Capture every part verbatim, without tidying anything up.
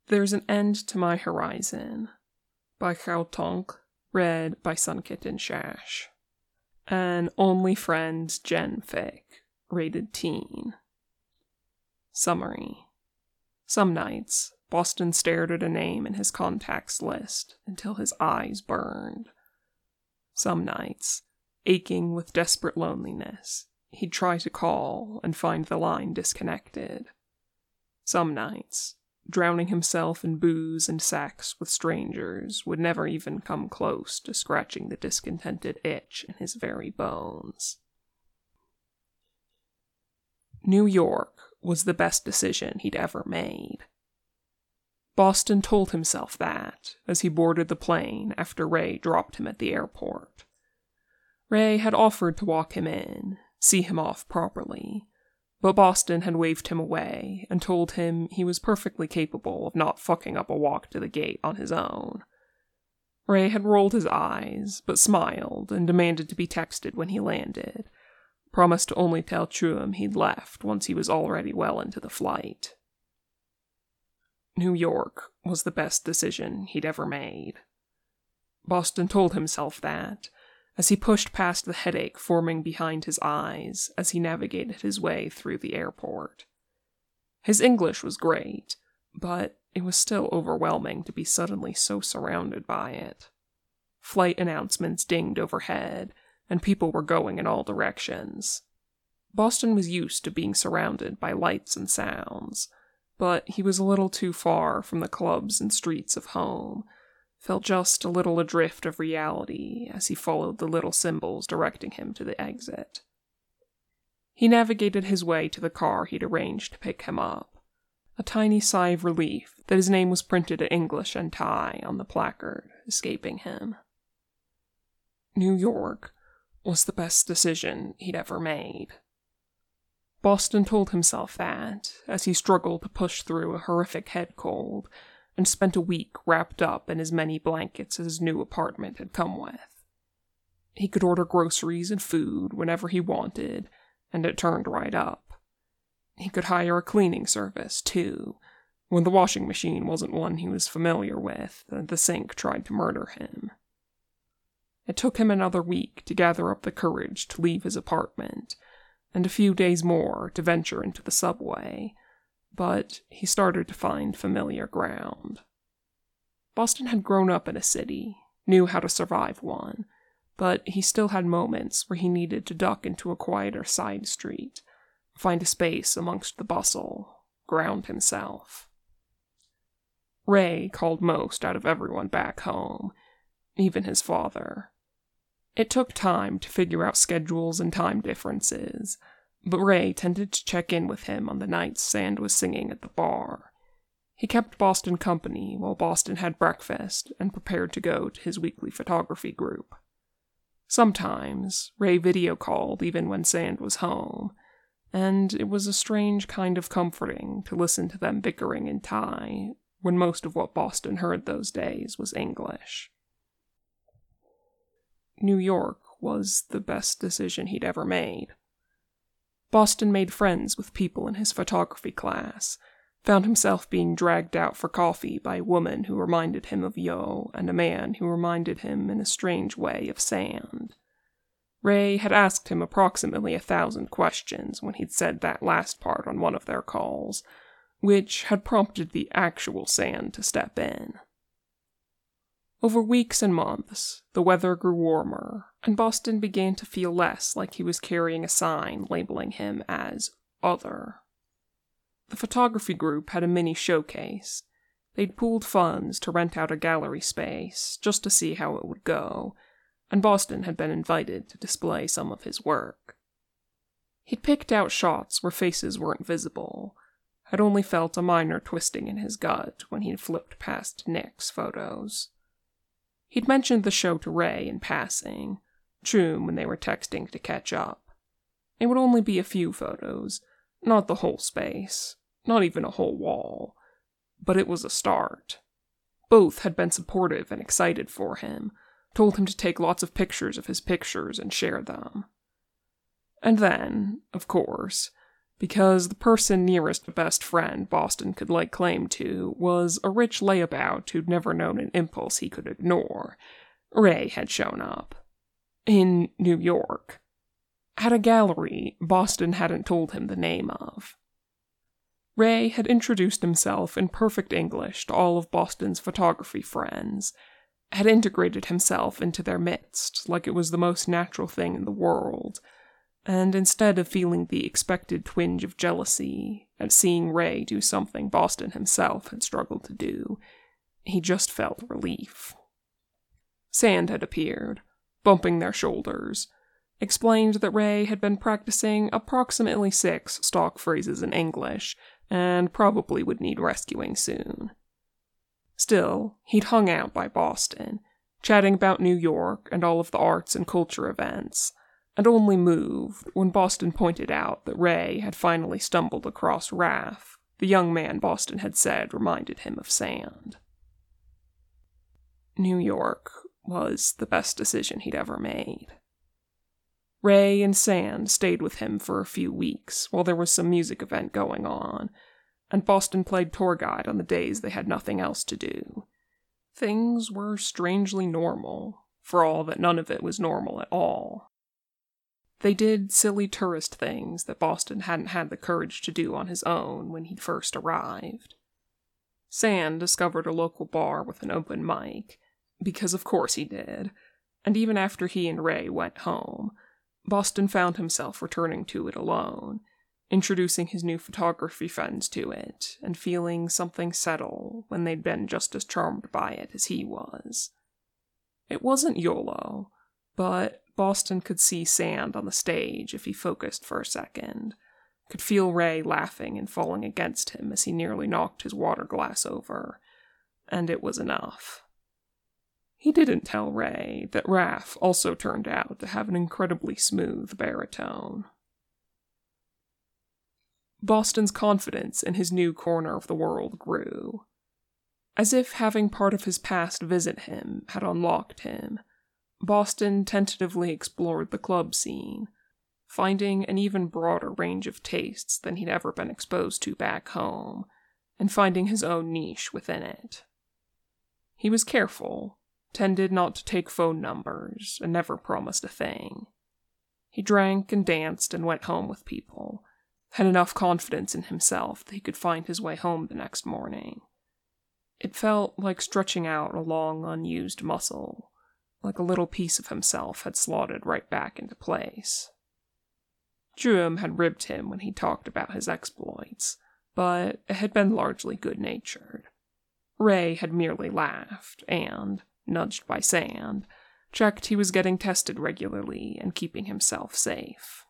There's an End to My Horizon by Khao Tong, read by Sunkitten Shash. And Only Friends Gen Fic, rated teen. Summary. Some nights, Boston stared at a name in his contacts list until his eyes burned. Some nights, aching with desperate loneliness, he'd try to call and find the line disconnected. Some nights, drowning himself in booze and sex with strangers, would never even come close to scratching the discontented itch in his very bones. New York was the best decision he'd ever made. Boston told himself that as he boarded the plane after Ray dropped him at the airport. Ray had offered to walk him in, see him off properly, but Boston had waved him away and told him he was perfectly capable of not fucking up a walk to the gate on his own. Ray had rolled his eyes, but smiled and demanded to be texted when he landed, promised to only tell Chuum he'd left once he was already well into the flight. New York was the best decision he'd ever made. Boston told himself that, as he pushed past the headache forming behind his eyes as he navigated his way through the airport. His English was great, but it was still overwhelming to be suddenly so surrounded by it. Flight announcements dinged overhead, and people were going in all directions. Boston was used to being surrounded by lights and sounds, but he was a little too far from the clubs and streets of home, felt just a little adrift of reality as he followed the little symbols directing him to the exit. He navigated his way to the car he'd arranged to pick him up, a tiny sigh of relief that his name was printed in English and Thai on the placard escaping him. New York was the best decision he'd ever made. Boston told himself that as he struggled to push through a horrific head cold and spent a week wrapped up in as many blankets as his new apartment had come with. He could order groceries and food whenever he wanted, and it turned right up. He could hire a cleaning service, too, when the washing machine wasn't one he was familiar with and the sink tried to murder him. It took him another week to gather up the courage to leave his apartment, and a few days more to venture into the subway, but he started to find familiar ground. Boston had grown up in a city, knew how to survive one, but he still had moments where he needed to duck into a quieter side street, find a space amongst the bustle, ground himself. Ray called most out of everyone back home, even his father. It took time to figure out schedules and time differences, but Ray tended to check in with him on the nights Sand was singing at the bar. He kept Boston company while Boston had breakfast and prepared to go to his weekly photography group. Sometimes, Ray video called even when Sand was home, and it was a strange kind of comforting to listen to them bickering in Thai when most of what Boston heard those days was English. New York was the best decision he'd ever made. Boston made friends with people in his photography class, found himself being dragged out for coffee by a woman who reminded him of Yo and a man who reminded him in a strange way of Sand. Ray had asked him approximately a thousand questions when he'd said that last part on one of their calls, which had prompted the actual Sand to step in. Over weeks and months, the weather grew warmer, and Boston began to feel less like he was carrying a sign labeling him as other. The photography group had a mini showcase. They'd pooled funds to rent out a gallery space just to see how it would go, and Boston had been invited to display some of his work. He'd picked out shots where faces weren't visible, had only felt a minor twisting in his gut when he'd flipped past Nick's photos. He'd mentioned the show to Ray in passing, Choom when they were texting to catch up. It would only be a few photos, not the whole space, not even a whole wall, but it was a start. Both had been supportive and excited for him, told him to take lots of pictures of his pictures and share them. And then, of course, because the person nearest a best friend Boston could lay claim to was a rich layabout who'd never known an impulse he could ignore. Ray had shown up. In New York. At a gallery Boston hadn't told him the name of. Ray had introduced himself in perfect English to all of Boston's photography friends, had integrated himself into their midst like it was the most natural thing in the world, and instead of feeling the expected twinge of jealousy at seeing Ray do something Boston himself had struggled to do, he just felt relief. Sand had appeared, bumping their shoulders, explained that Ray had been practicing approximately six stock phrases in English, and probably would need rescuing soon. Still, he'd hung out by Boston, chatting about New York and all of the arts and culture events, and only moved when Boston pointed out that Ray had finally stumbled across Raph, the young man Boston had said reminded him of Sand. New York was the best decision he'd ever made. Ray and Sand stayed with him for a few weeks while there was some music event going on, and Boston played tour guide on the days they had nothing else to do. Things were strangely normal, for all that none of it was normal at all. They did silly tourist things that Boston hadn't had the courage to do on his own when he'd first arrived. Sand discovered a local bar with an open mic, because of course he did, and even after he and Ray went home, Boston found himself returning to it alone, introducing his new photography friends to it, and feeling something settle when they'd been just as charmed by it as he was. It wasn't YOLO, but Boston could see Sand on the stage if he focused for a second, could feel Ray laughing and falling against him as he nearly knocked his water glass over, and it was enough. He didn't tell Ray that Raph also turned out to have an incredibly smooth baritone. Boston's confidence in his new corner of the world grew. As if having part of his past visit him had unlocked him, Boston tentatively explored the club scene, finding an even broader range of tastes than he'd ever been exposed to back home, and finding his own niche within it. He was careful, tended not to take phone numbers, and never promised a thing. He drank and danced and went home with people, had enough confidence in himself that he could find his way home the next morning. It felt like stretching out a long, unused muscle, like a little piece of himself had slotted right back into place. Druum had ribbed him when he talked about his exploits, but it had been largely good-natured. Ray had merely laughed, and, nudged by Sand, checked he was getting tested regularly and keeping himself safe.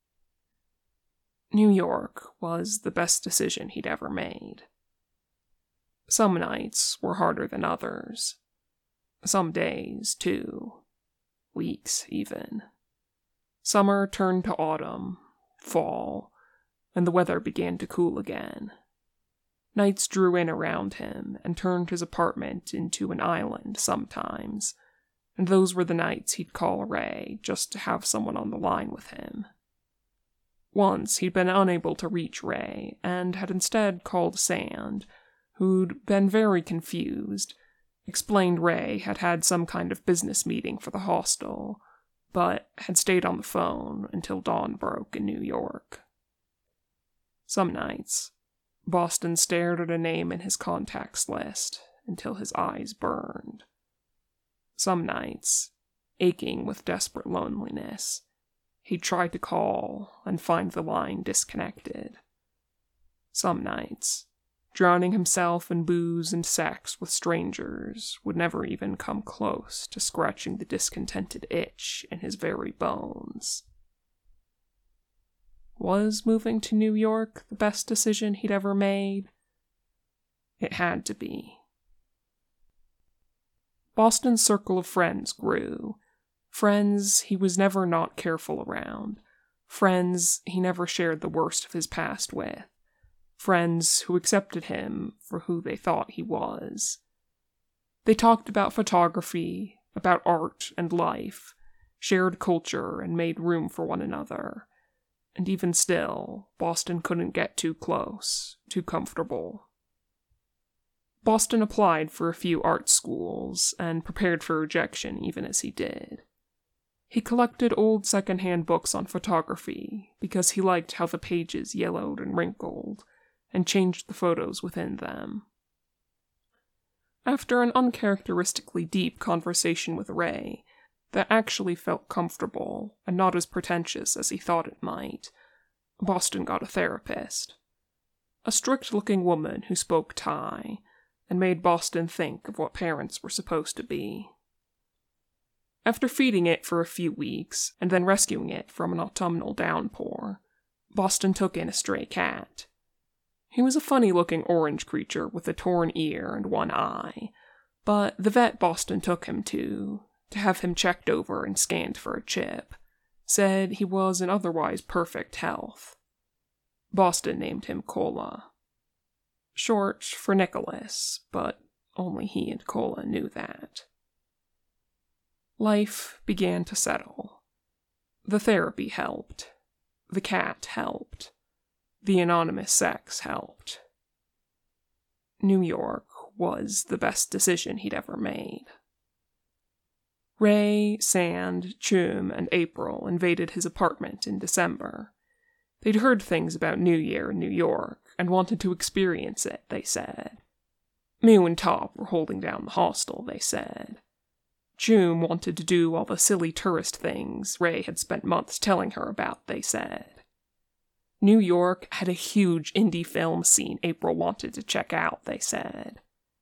New York was the best decision he'd ever made. Some nights were harder than others. Some days, too. Weeks, even. Summer turned to autumn, fall, and the weather began to cool again. Nights drew in around him and turned his apartment into an island sometimes, and those were the nights he'd call Ray just to have someone on the line with him. Once he'd been unable to reach Ray and had instead called Sand, who'd been very confused, explained Ray had had some kind of business meeting for the hostel, but had stayed on the phone until dawn broke in New York. Some nights, Boston stared at a name in his contacts list until his eyes burned. Some nights, aching with desperate loneliness, he'd try to call and find the line disconnected. Some nights, drowning himself in booze and sex with strangers, would never even come close to scratching the discontented itch in his very bones. Was moving to New York the best decision he'd ever made? It had to be. Boston's circle of friends grew. Friends he was never not careful around. Friends he never shared the worst of his past with. Friends who accepted him for who they thought he was. They talked about photography, about art and life, shared culture, and made room for one another. and even still, Boston couldn't get too close, too comfortable. Boston applied for a few art schools, and prepared for rejection even as he did. He collected old second-hand books on photography because he liked how the pages yellowed and wrinkled, and changed the photos within them. After an uncharacteristically deep conversation with Ray, that actually felt comfortable and not as pretentious as he thought it might, Boston got a therapist. A strict-looking woman who spoke Thai, and made Boston think of what parents were supposed to be. After feeding it for a few weeks, and then rescuing it from an autumnal downpour, Boston took in a stray cat. He was a funny-looking orange creature with a torn ear and one eye, but the vet Boston took him to, to have him checked over and scanned for a chip, said he was in otherwise perfect health. Boston named him Cola. Short for Nicholas, but only he and Cola knew that. Life began to settle. The therapy helped. The cat helped. The anonymous sex helped. New York was the best decision he'd ever made. Ray, Sand, Chum, and April invaded his apartment in December. They'd heard things about New Year in New York, and wanted to experience it, they said. Mew and Top were holding down the hostel, they said. Chum wanted to do all the silly tourist things Ray had spent months telling her about, they said. New York had a huge indie film scene April wanted to check out, they said.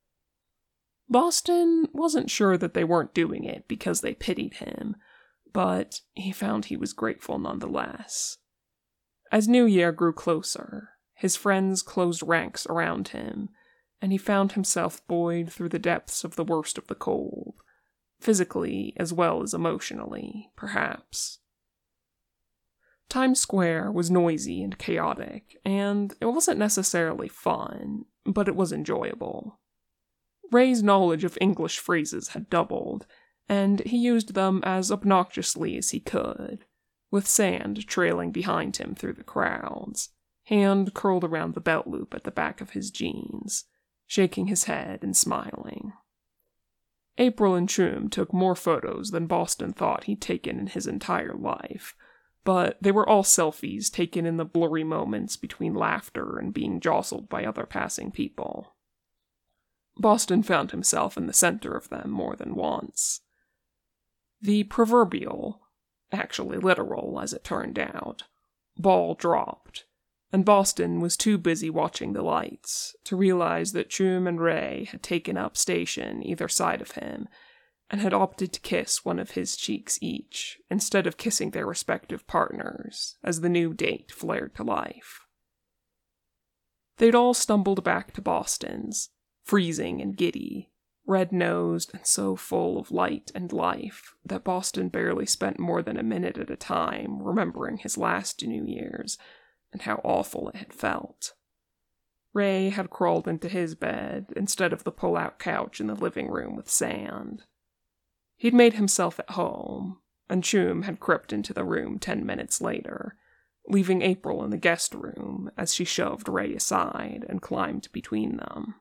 Boston wasn't sure that they weren't doing it because they pitied him, but he found he was grateful nonetheless. As New Year grew closer, his friends closed ranks around him, and he found himself buoyed through the depths of the worst of the cold, physically as well as emotionally, perhaps. Times Square was noisy and chaotic, and it wasn't necessarily fun, but it was enjoyable. Ray's knowledge of English phrases had doubled, and he used them as obnoxiously as he could, with Sand trailing behind him through the crowds, hand curled around the belt loop at the back of his jeans, shaking his head and smiling. April and Chum took more photos than Boston thought he'd taken in his entire life, but they were all selfies taken in the blurry moments between laughter and being jostled by other passing people. Boston found himself in the center of them more than once. The proverbial, actually literal as it turned out, ball dropped, and Boston was too busy watching the lights to realize that Chum and Ray had taken up station either side of him, and had opted to kiss one of his cheeks each, instead of kissing their respective partners, as the new date flared to life. They'd all stumbled back to Boston's, freezing and giddy, red-nosed and so full of light and life that Boston barely spent more than a minute at a time remembering his last New Year's and how awful it had felt. Ray had crawled into his bed instead of the pull-out couch in the living room with Sand. He'd made himself at home, and Chum had crept into the room ten minutes later, leaving April in the guest room as she shoved Ray aside and climbed between them.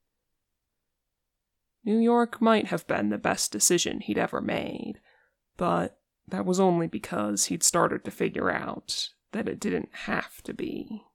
New York might have been the best decision he'd ever made, but that was only because he'd started to figure out that it didn't have to be.